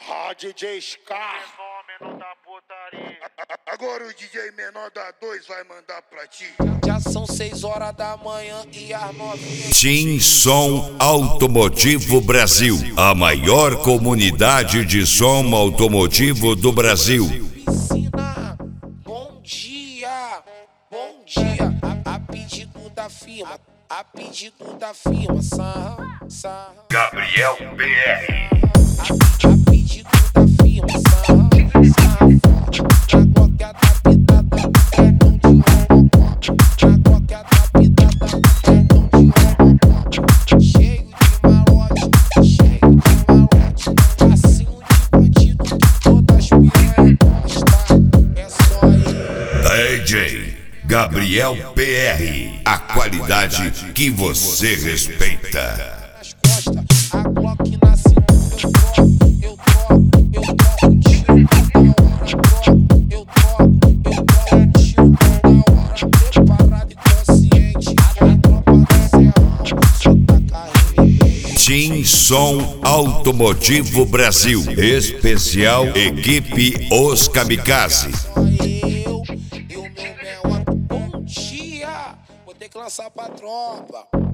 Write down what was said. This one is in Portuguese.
DJ Scar. Fenômeno da putaria. Agora o DJ menor da 2 vai mandar pra ti. Já são 6 horas da manhã e as novinhas. Tim Som Automotivo Brasil, a maior comunidade de som automotivo do Brasil. Piscina, bom dia, bom dia. A pedido da firma, a pedido da firma. Sarra. Gabriel BR. A pedido da firma. Sarra. Na qualquer adaptada, é bom de robocó. Na qualquer adaptada, é bom de robocó. Cheio de malote, passinho de bandido que todas as piranhas gostam. É só ele. DJ Gabriel BR, a qualidade que você respeita. Nas costas, a Glock na cintura, eu troco tiro toda hora, preparado e consciente, a tropa da serra, só tá carregando. Tim Som Automotivo Brasil, especial equipe Os Kamikaze. Só eu e o meu menor, bom dia, vou ter que lançar pra tropa.